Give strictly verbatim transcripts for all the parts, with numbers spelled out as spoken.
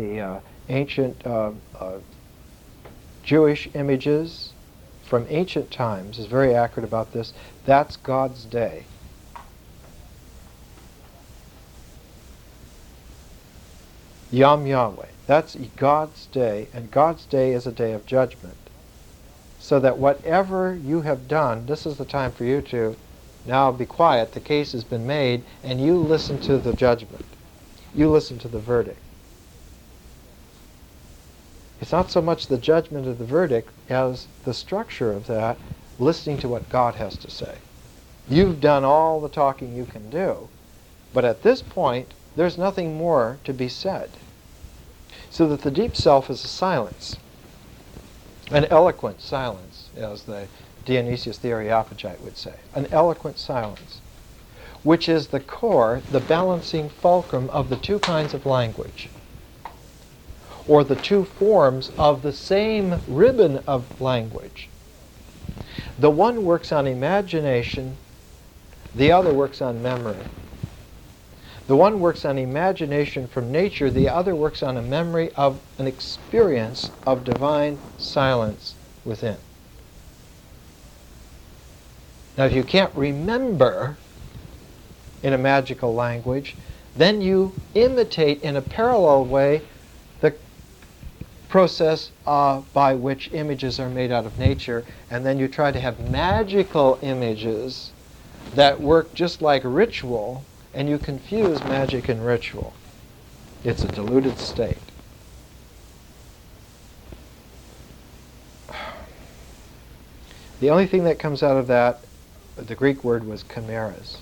the uh, ancient uh, uh, Jewish images from ancient times is very accurate about this. That's God's day. Yom Yahweh. That's God's day, and God's day is a day of judgment. So that whatever you have done, this is the time for you to now be quiet. The case has been made, and you listen to the judgment. You listen to the verdict. It's not so much the judgment of the verdict as the structure of that, listening to what God has to say. You've done all the talking you can do, but at this point, there's nothing more to be said. So that the deep self is a silence, an eloquent silence, as the Dionysius the Areopagite would say, an eloquent silence, which is the core, the balancing fulcrum of the two kinds of language, or the two forms of the same ribbon of language. The one works on imagination, the other works on memory. The one works on imagination from nature, the other works on a memory of an experience of divine silence within. Now, if you can't remember in a magical language, then you imitate in a parallel way the process uh, by which images are made out of nature, and then you try to have magical images that work just like ritual, and you confuse magic and ritual. It's a diluted state. The only thing that comes out of that, the Greek word was chimeras.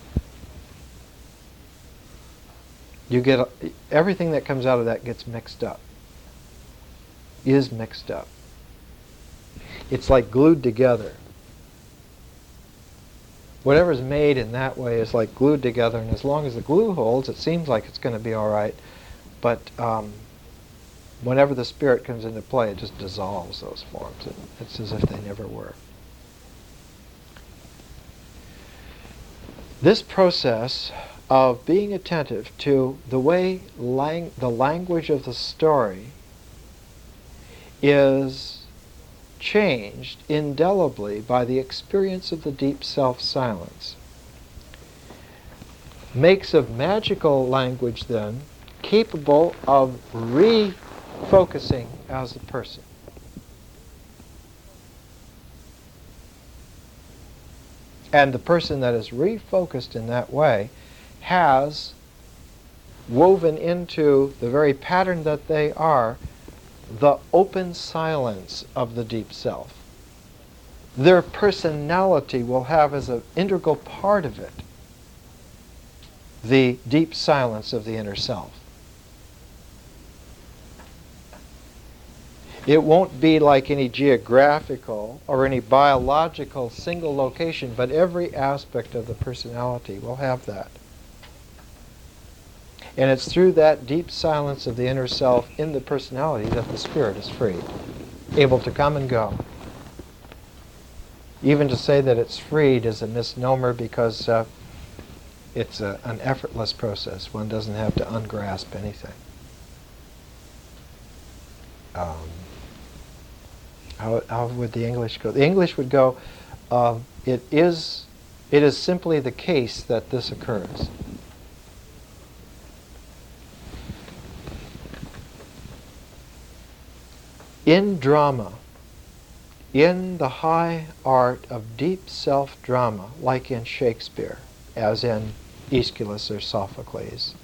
You get, everything that comes out of that gets mixed up, is mixed up. It's like glued together. Whatever's made in that way is like glued together, and as long as the glue holds, it seems like it's going to be all right. But um, whenever the spirit comes into play, it just dissolves those forms. It, it's as if they never were. This process of being attentive to the way lang- the language of the story is changed indelibly by the experience of the deep self-silence, makes of magical language then capable of refocusing as a person. And the person that is refocused in that way has woven into the very pattern that they are the open silence of the deep self. Their personality will have as an integral part of it the deep silence of the inner self. It won't be like any geographical or any biological single location, but every aspect of the personality will have that. And it's through that deep silence of the inner self in the personality that the spirit is freed, able to come and go. Even to say that it's freed is a misnomer, because uh, it's a, an effortless process. One doesn't have to ungrasp anything. Um, how, how would the English go? The English would go, uh, it is, it is simply the case that this occurs. In drama, in the high art of deep self-drama, like in Shakespeare, as in Aeschylus or Sophocles,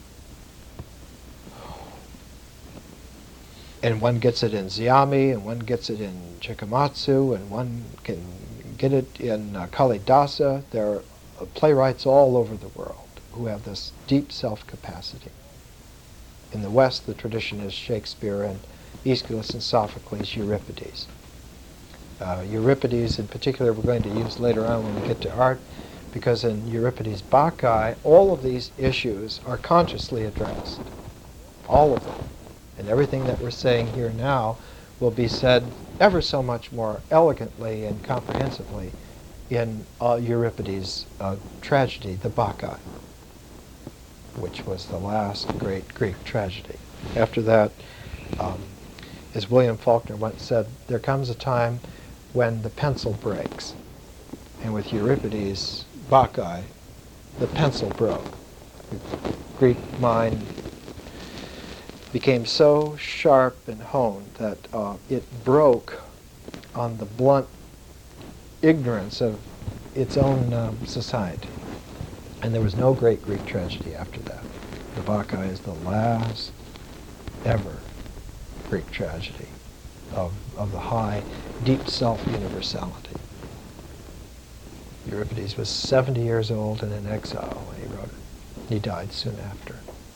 and one gets it in Zyami, and one gets it in Chikamatsu, and one can get it in uh, Kalidasa. There are uh, playwrights all over the world who have this deep self-capacity. In the West, the tradition is Shakespeare and Aeschylus and Sophocles, Euripides. Uh, Euripides in particular we're going to use later on when we get to art, because in Euripides' Bacchae, all of these issues are consciously addressed. All of them. And everything that we're saying here now will be said ever so much more elegantly and comprehensively in uh, Euripides' uh, tragedy, the Bacchae, which was the last great Greek tragedy. After that, um, as William Faulkner once said, there comes a time when the pencil breaks. And with Euripides' Bacchae, the pencil broke. The Greek mind became so sharp and honed that uh, it broke on the blunt ignorance of its own um, society. And there was no great Greek tragedy after that. The Bacchae is the last ever Greek tragedy of, of the high, deep self-universality. Euripides was seventy years old and in exile when he wrote it. He died soon after.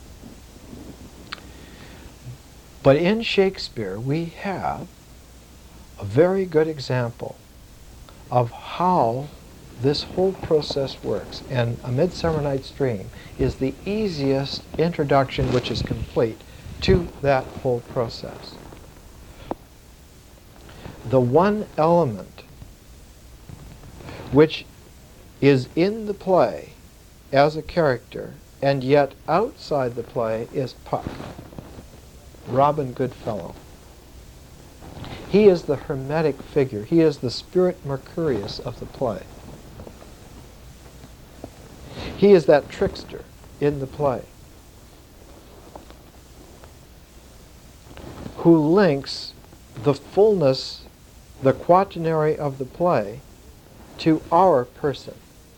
But in Shakespeare, we have a very good example of how this whole process works. And A Midsummer Night's Dream is the easiest introduction, which is complete, to that whole process. The one element which is in the play as a character and yet outside the play is Puck, Robin Goodfellow. He is the hermetic figure. He is the spirit Mercurius of the play. He is that trickster in the play who links the fullness, the quaternary of the play, to our person.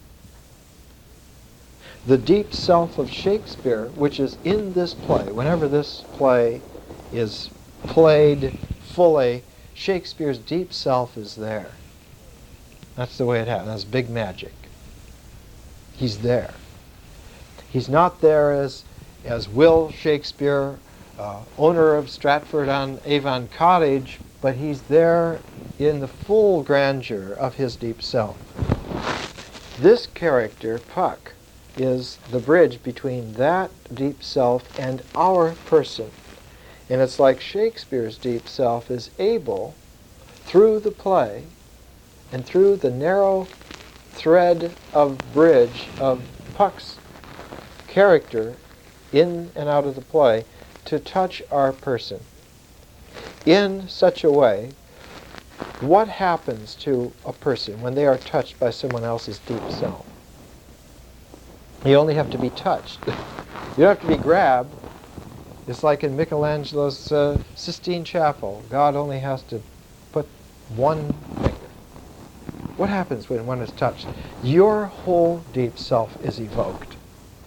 The deep self of Shakespeare, which is in this play, whenever this play is played fully, Shakespeare's deep self is there. That's the way it happens. That's big magic. He's there. He's not there as, as Will Shakespeare, uh, owner of Stratford-on-Avon Cottage, but he's there in the full grandeur of his deep self. This character, Puck, is the bridge between that deep self and our person. And it's like Shakespeare's deep self is able, through the play and through the narrow thread of bridge of Puck's character in and out of the play, to touch our person in such a way. What happens to a person when they are touched by someone else's deep self? You only have to be touched. You don't have to be grabbed. It's like in Michelangelo's uh, Sistine Chapel. God only has to put one finger. What happens when one is touched? Your whole deep self is evoked.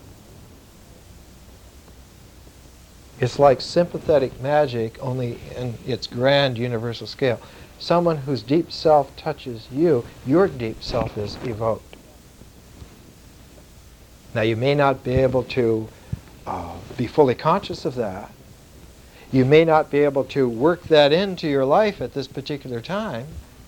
It's like sympathetic magic, only in its grand universal scale. Someone whose deep self touches you, your deep self is evoked. Now, you may not be able to uh, be fully conscious of that. You may not be able to work that into your life at this particular time.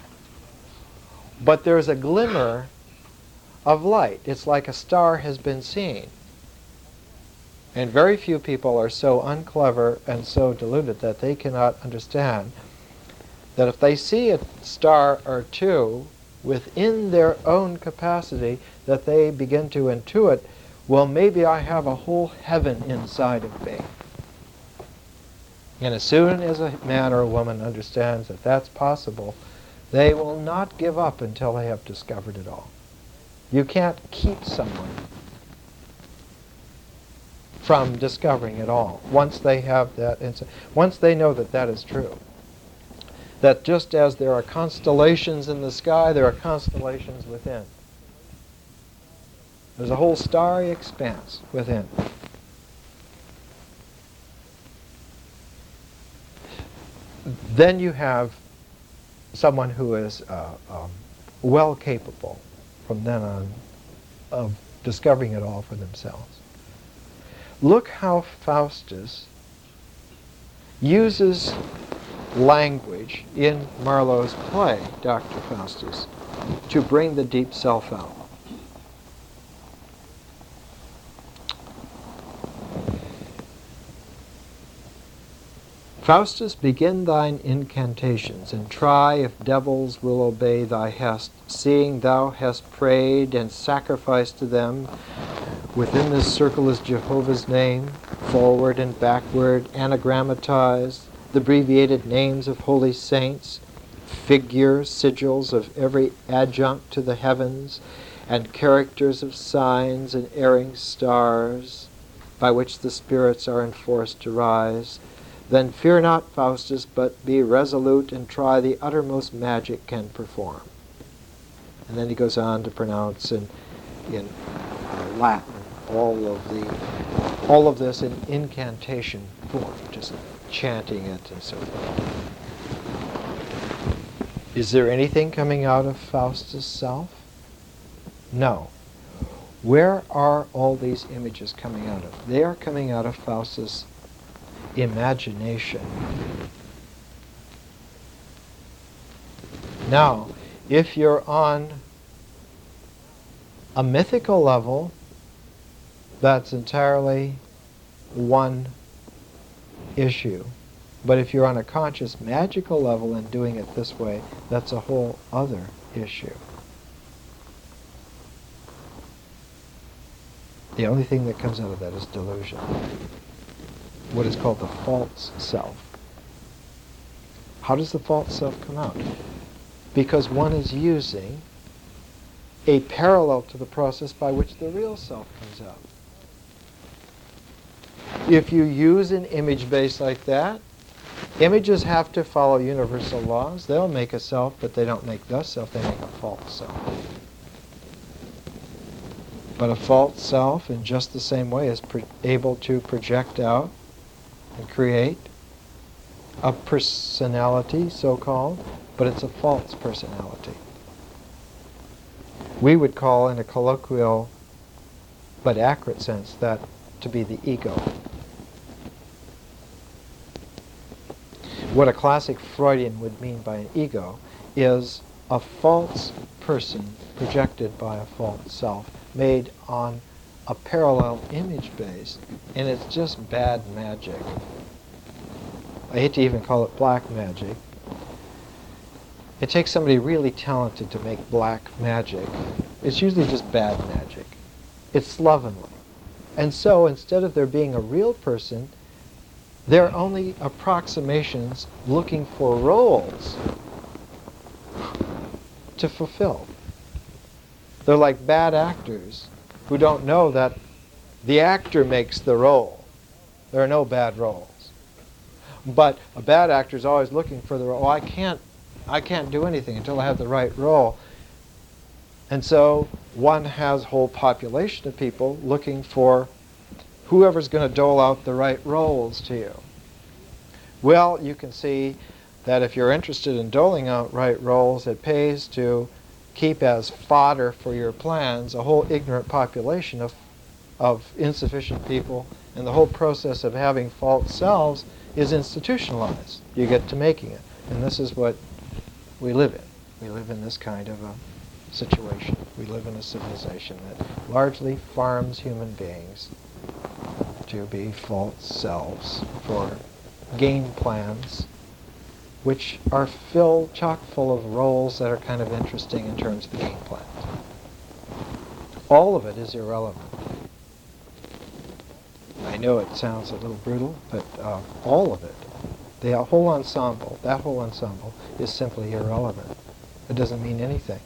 But there's a glimmer of light. It's like a star has been seen. And very few people are so unclever and so deluded that they cannot understand that if they see a star or two within their own capacity, that they begin to intuit, well, maybe I have a whole heaven inside of me. And as soon as a man or a woman understands that that's possible, they will not give up until they have discovered it all. You can't keep someone from discovering it all once they have that insight, once they know that that is true. That just as there are constellations in the sky, there are constellations within. There's a whole starry expanse within. Then you have someone who is uh, um, well capable from then on of discovering it all for themselves. Look how Faustus uses language in Marlowe's play, Doctor Faustus, to bring the deep self out. Faustus, begin thine incantations, and try if devils will obey thy hest, seeing thou hast prayed and sacrificed to them Within this circle is Jehovah's name, forward and backward, anagrammatized, the abbreviated names of holy saints, figures, sigils of every adjunct to the heavens, and characters of signs and erring stars, by which the spirits are enforced to rise. Then fear not, Faustus, but be resolute and try the uttermost magic can perform. And then he goes on to pronounce in, in uh, Latin all of the all of this in incantation form, just chanting it and so forth. Is there anything coming out of Faustus' self? No. Where are all these images coming out of? They are coming out of Faustus' imagination. Now, if you're on a mythical level, that's entirely one issue. But if you're on a conscious magical level and doing it this way, that's a whole other issue. The only thing that comes out of that is delusion. What is called the false self. How does the false self come out? Because one is using a parallel to the process by which the real self comes out. If you use an image base like that, images have to follow universal laws. They'll make a self, but they don't make the self, they make a false self. But a false self, in just the same way, is pro- able to project out and create a personality, so-called, but it's a false personality. We would call, in a colloquial but accurate sense, that to be the ego. What a classic Freudian would mean by an ego is a false person projected by a false self, made on a parallel image base, and it's just bad magic. I hate to even call it black magic. It takes somebody really talented to make black magic. It's usually just bad magic. It's slovenly. And so, instead of there being a real person, they're only approximations looking for roles to fulfill. They're like bad actors who don't know that the actor makes the role. There are no bad roles. But a bad actor is always looking for the role. Oh, I can't, I can't do anything until I have the right role. And so one has a whole population of people looking for whoever's going to dole out the right roles to you. Well, you can see that if you're interested in doling out right roles, it pays to keep as fodder for your plans a whole ignorant population of, of insufficient people, and the whole process of having false selves is institutionalized. You get to making it. And this is what we live in. We live in this kind of a situation. We live in a civilization that largely farms human beings to be false selves for game plans, which are filled chock full of roles that are kind of interesting in terms of the game plan. All of it is irrelevant. I know it sounds a little brutal, but uh, all of it, the whole ensemble, that whole ensemble is simply irrelevant. It doesn't mean anything.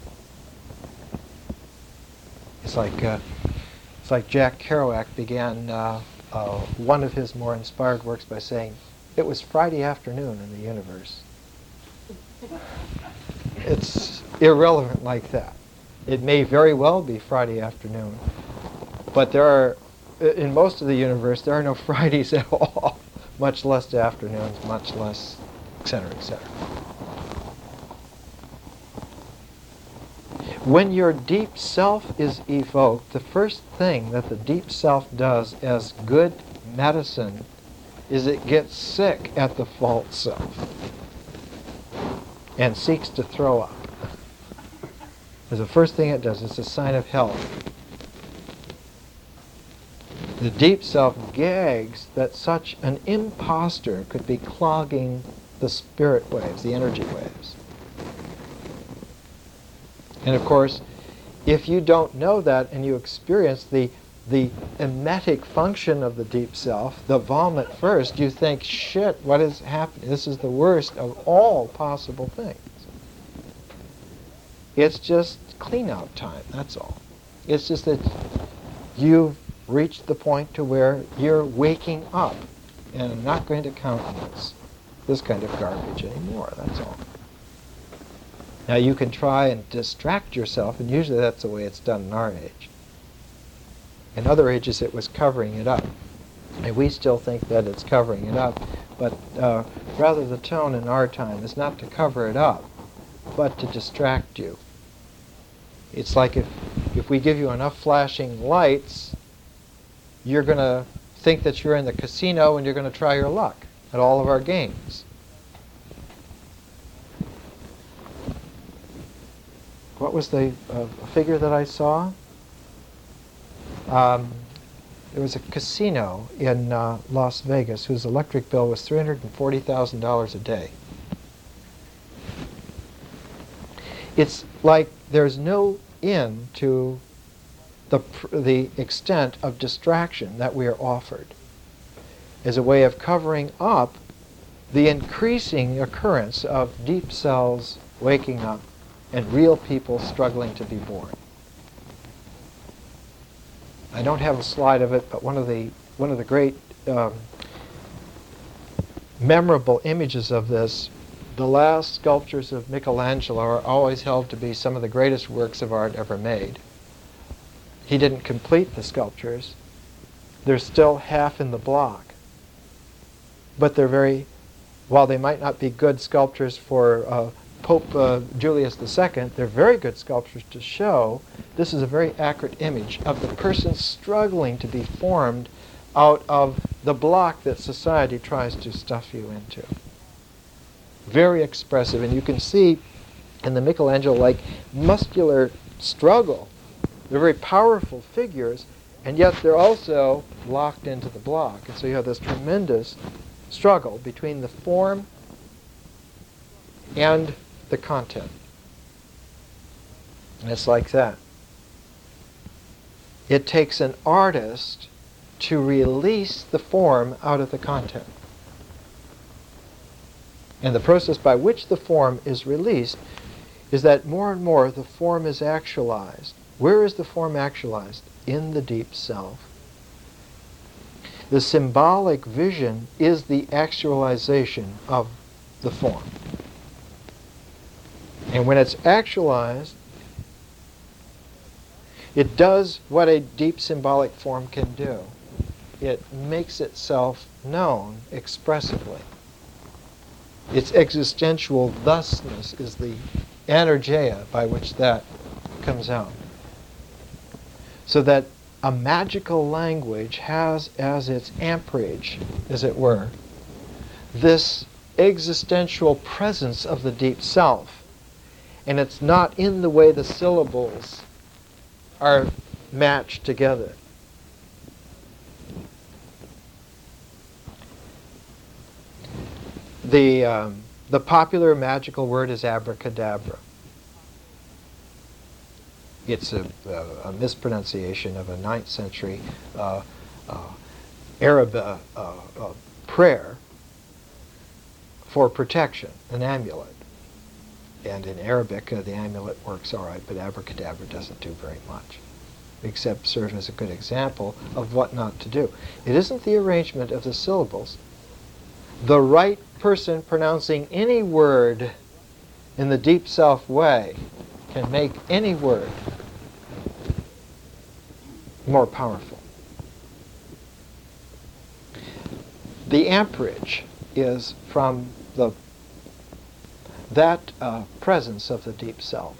It's like uh, it's like Jack Kerouac began uh, uh, one of his more inspired works by saying, "It was Friday afternoon in the universe." It's irrelevant like that. It may very well be Friday afternoon, but there are, in most of the universe, there are no Fridays at all, much less afternoons, much less, et cetera, et cetera. When your deep self is evoked, the first thing that the deep self does as good medicine is it gets sick at the false self and seeks to throw up. It's the first thing it does. It's a sign of health. The deep self gags that such an imposter could be clogging the spirit waves, the energy waves. And of course, if you don't know that and you experience the the emetic function of the deep self, the vomit first, you think, shit, what is happening? This is the worst of all possible things. It's just clean-out time, that's all. It's just that you've reached the point to where you're waking up and I'm not going to countenance this kind of garbage anymore, that's all. Now you can try and distract yourself, and usually that's the way it's done in our age. In other ages it was covering it up. And we still think that it's covering it up, but uh, rather the tone in our time is not to cover it up, but to distract you. It's like if, if we give you enough flashing lights, you're going to think that you're in the casino and you're going to try your luck at all of our games. What was the uh, figure that I saw? Um, there was a casino in uh, Las Vegas whose electric bill was three hundred forty thousand dollars a day. It's like there's no end to the, pr- the extent of distraction that we are offered as a way of covering up the increasing occurrence of deep cells waking up and real people struggling to be born. I don't have a slide of it, but one of the one of the great um, memorable images of this, the last sculptures of Michelangelo are always held to be some of the greatest works of art ever made. He didn't complete the sculptures. They're still half in the block. But they're very, while they might not be good sculptures for uh, Pope uh, Julius the Second, they're very good sculptures to show this is a very accurate image of the person struggling to be formed out of the block that society tries to stuff you into. Very expressive, and you can see in the Michelangelo like muscular struggle. They're very powerful figures, and yet they're also locked into the block. And so you have this tremendous struggle between the form and the content. And it's like that. It takes an artist to release the form out of the content. And the process by which the form is released is that more and more the form is actualized. Where is the form actualized? In the deep self. The symbolic vision is the actualization of the form. And when it's actualized, it does what a deep symbolic form can do. It makes itself known expressively. Its existential thusness is the energeia by which that comes out. So that a magical language has as its amperage, as it were, this existential presence of the deep self. And it's not in the way the syllables are matched together. The, um, the popular magical word is abracadabra. It's a, a, a mispronunciation of a ninth century uh, uh, Arab uh, uh, uh, prayer for protection, an amulet. And in Arabic, uh, the amulet works all right, but abracadabra doesn't do very much, except serve as a good example of what not to do. It isn't the arrangement of the syllables. The right person pronouncing any word in the deep self way can make any word more powerful. The amperage is from the that uh, presence of the deep self.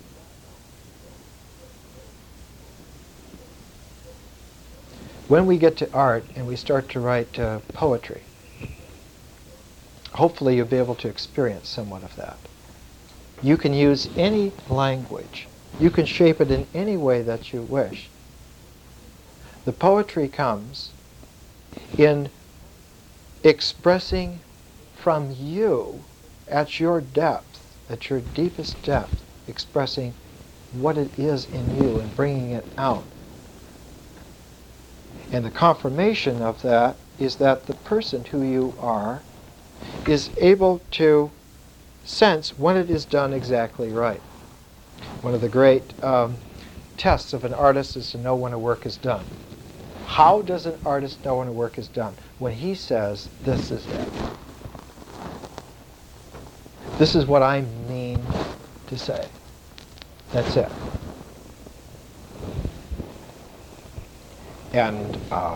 When we get to art and we start to write uh, poetry, hopefully you'll be able to experience somewhat of that. You can use any language. You can shape it in any way that you wish. The poetry comes in expressing from you at your depth, at your deepest depth, expressing what it is in you and bringing it out. And the confirmation of that is that the person who you are is able to sense when it is done exactly right. One of the great um, tests of an artist is to know when a work is done. How does an artist know when a work is done? When he says, this is it. This is what I mean to say. That's it. And um,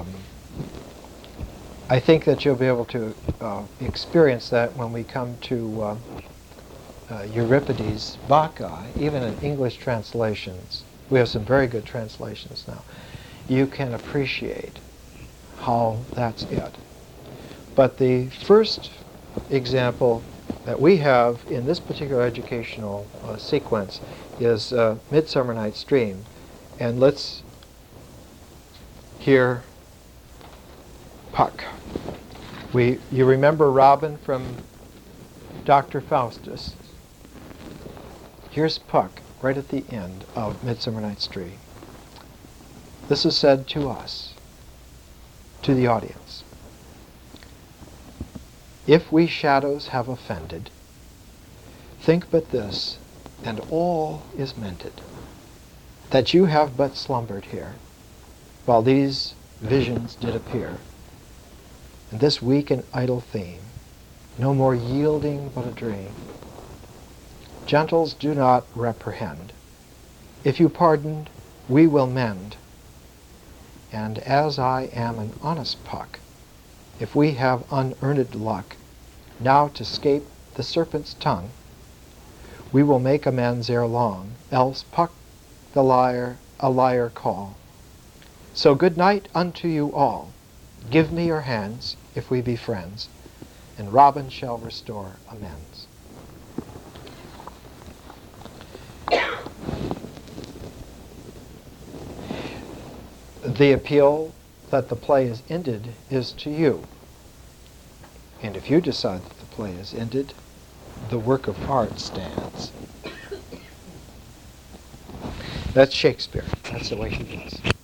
I think that you'll be able to uh, experience that when we come to uh, uh, Euripides' Bacchae, even in English translations. We have some very good translations now. You can appreciate how that's it. But the first example that we have in this particular educational uh, sequence is uh, Midsummer Night's Dream. And let's hear Puck. We, you remember Robin from Doctor Faustus. Here's Puck right at the end of Midsummer Night's Dream. This is said to us, to the audience. If we shadows have offended, think but this, and all is mended, that you have but slumbered here, while these visions did appear, and this weak and idle theme, no more yielding but a dream. Gentles, do not reprehend. If you pardon, we will mend. And as I am an honest Puck, if we have unearned luck, now to scape the serpent's tongue, we will make amends ere long, else Puck the liar a liar call. So good night unto you all. Give me your hands, if we be friends, and Robin shall restore amends. The appeal that the play is ended is to you. And if you decide that the play is ended, the work of art stands. That's Shakespeare. That's the way he was.